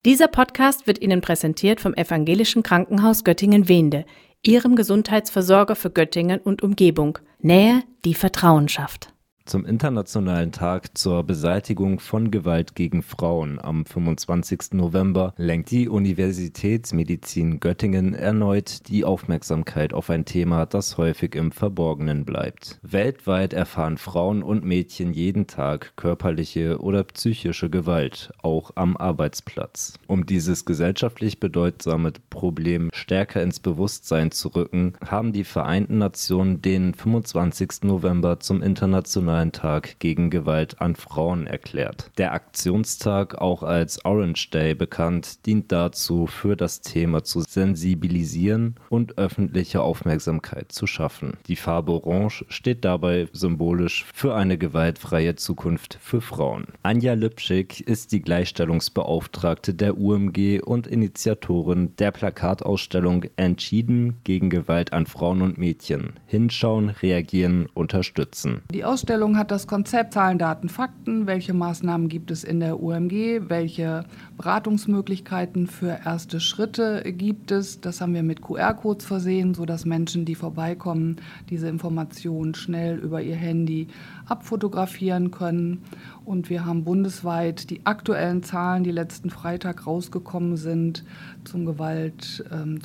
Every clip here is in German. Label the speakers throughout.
Speaker 1: Dieser Podcast wird Ihnen präsentiert vom Evangelischen Krankenhaus Göttingen-Wehnde, Ihrem Gesundheitsversorger für Göttingen und Umgebung. Nähe, die Vertrauen schafft.
Speaker 2: Zum Internationalen Tag zur Beseitigung von Gewalt gegen Frauen am 25. November lenkt die Universitätsmedizin Göttingen erneut die Aufmerksamkeit auf ein Thema, das häufig im Verborgenen bleibt. Weltweit erfahren Frauen und Mädchen jeden Tag körperliche oder psychische Gewalt, auch am Arbeitsplatz. Um dieses gesellschaftlich bedeutsame Problem stärker ins Bewusstsein zu rücken, haben die Vereinten Nationen den 25. November zum Internationalen Tag gegen Gewalt an Frauen erklärt. Der Aktionstag, auch als Orange Day bekannt, dient dazu, für das Thema zu sensibilisieren und öffentliche Aufmerksamkeit zu schaffen. Die Farbe Orange steht dabei symbolisch für eine gewaltfreie Zukunft für Frauen. Anja Lipschick ist die Gleichstellungsbeauftragte der UMG und Initiatorin der Plakatausstellung Entschieden gegen Gewalt an Frauen und Mädchen. Hinschauen, reagieren, unterstützen.
Speaker 3: Die Ausstellung hat das Konzept Zahlen, Daten, Fakten. Welche Maßnahmen gibt es in der UMG? Welche Beratungsmöglichkeiten für erste Schritte gibt es? Das haben wir mit QR-Codes versehen, sodass Menschen, die vorbeikommen, diese Informationen schnell über ihr Handy abfotografieren können. Und wir haben bundesweit die aktuellen Zahlen, die letzten Freitag rausgekommen sind, zu Gewalt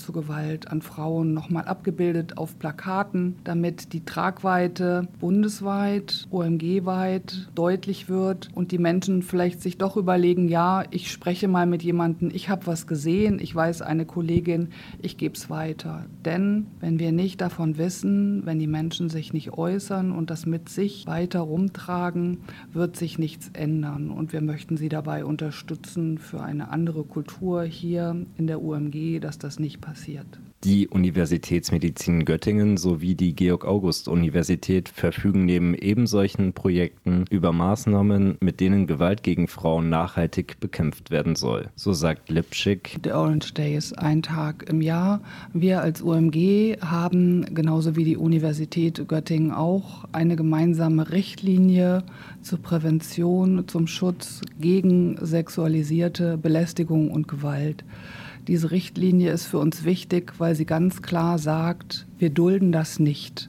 Speaker 3: an Frauen nochmal abgebildet auf Plakaten, damit die Tragweite bundesweit, OMG-weit deutlich wird und die Menschen vielleicht sich doch überlegen, ja, ich spreche mal mit jemandem, ich habe was gesehen, ich weiß eine Kollegin, ich gebe es weiter. Denn wenn wir nicht davon wissen, wenn die Menschen sich nicht äußern und das mit sich weiter rumtragen, wird sich nichts ändern. Und wir möchten sie dabei unterstützen für eine andere Kultur hier in der UMG, dass das nicht passiert.
Speaker 2: Die Universitätsmedizin Göttingen sowie die Georg-August-Universität verfügen neben ebensolchen Projekten über Maßnahmen, mit denen Gewalt gegen Frauen nachhaltig bekämpft werden soll. So sagt Lipschick:
Speaker 3: Der Orange Day ist ein Tag im Jahr. Wir als UMG haben, genauso wie die Universität Göttingen auch, eine gemeinsame Richtlinie zur Prävention, zum Schutz gegen sexualisierte Belästigung und Gewalt. Diese Richtlinie ist für uns wichtig, weil sie ganz klar sagt, wir dulden das nicht.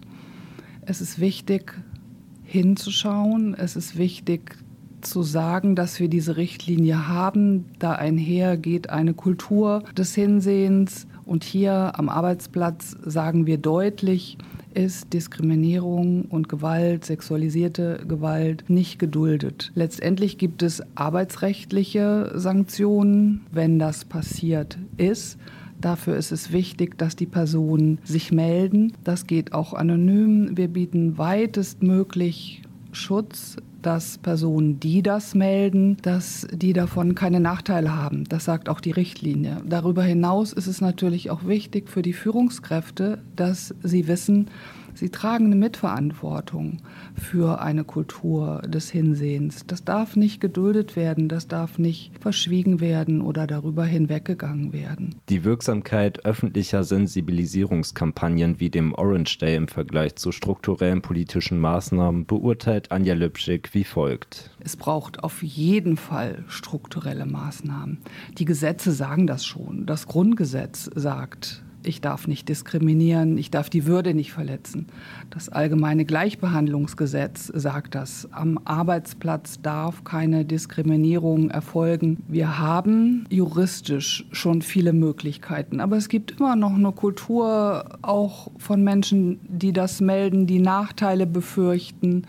Speaker 3: Es ist wichtig, hinzuschauen. Es ist wichtig zu sagen, dass wir diese Richtlinie haben. Da einher geht eine Kultur des Hinsehens. Und hier am Arbeitsplatz sagen wir deutlich, ist Diskriminierung und Gewalt, sexualisierte Gewalt nicht geduldet. Letztendlich gibt es arbeitsrechtliche Sanktionen, wenn das passiert ist. Dafür ist es wichtig, dass die Personen sich melden. Das geht auch anonym. Wir bieten weitestmöglich Schutz, dass Personen, die das melden, dass die davon keine Nachteile haben. Das sagt auch die Richtlinie. Darüber hinaus ist es natürlich auch wichtig für die Führungskräfte, dass sie wissen, sie tragen eine Mitverantwortung für eine Kultur des Hinsehens. Das darf nicht geduldet werden, das darf nicht verschwiegen werden oder darüber hinweggegangen werden.
Speaker 2: Die Wirksamkeit öffentlicher Sensibilisierungskampagnen wie dem Orange Day im Vergleich zu strukturellen politischen Maßnahmen beurteilt Anja Lipschick wie folgt:
Speaker 3: Es braucht auf jeden Fall strukturelle Maßnahmen. Die Gesetze sagen das schon. Das Grundgesetz sagt, ich darf nicht diskriminieren, ich darf die Würde nicht verletzen. Das Allgemeine Gleichbehandlungsgesetz sagt das. Am Arbeitsplatz darf keine Diskriminierung erfolgen. Wir haben juristisch schon viele Möglichkeiten, aber es gibt immer noch eine Kultur auch von Menschen, die das melden, die Nachteile befürchten,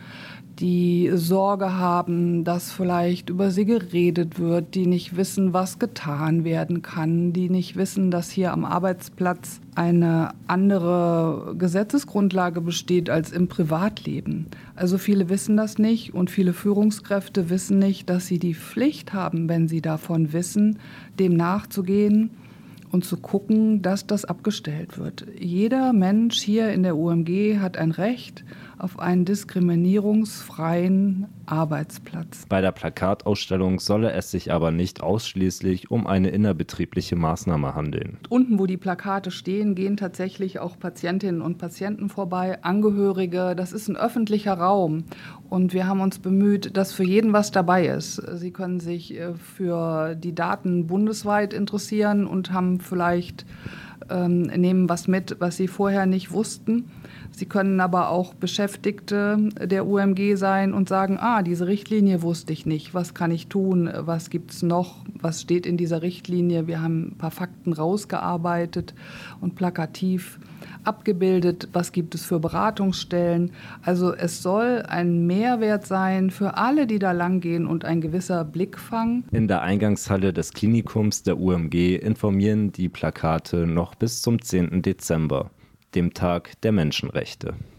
Speaker 3: die Sorge haben, dass vielleicht über sie geredet wird, die nicht wissen, was getan werden kann, die nicht wissen, dass hier am Arbeitsplatz eine andere Gesetzesgrundlage besteht als im Privatleben. Also viele wissen das nicht und viele Führungskräfte wissen nicht, dass sie die Pflicht haben, wenn sie davon wissen, dem nachzugehen und zu gucken, dass das abgestellt wird. Jeder Mensch hier in der UMG hat ein Recht auf einen diskriminierungsfreien Arbeitsplatz.
Speaker 2: Bei der Plakatausstellung solle es sich aber nicht ausschließlich um eine innerbetriebliche Maßnahme handeln.
Speaker 3: Unten, wo die Plakate stehen, gehen tatsächlich auch Patientinnen und Patienten vorbei, Angehörige. Das ist ein öffentlicher Raum und wir haben uns bemüht, dass für jeden was dabei ist. Sie können sich für die Daten bundesweit interessieren und haben vielleicht nehmen was mit, was sie vorher nicht wussten. Sie können aber auch Beschäftigte der UMG sein und sagen, diese Richtlinie wusste ich nicht, was kann ich tun, was gibt es noch, was steht in dieser Richtlinie. Wir haben ein paar Fakten rausgearbeitet und plakativ abgebildet, was gibt es für Beratungsstellen. Also es soll ein Mehrwert sein für alle, die da lang gehen und ein gewisser Blickfang.
Speaker 2: In der Eingangshalle des Klinikums der UMG informieren die Plakate noch bis zum 10. Dezember, dem Tag der Menschenrechte.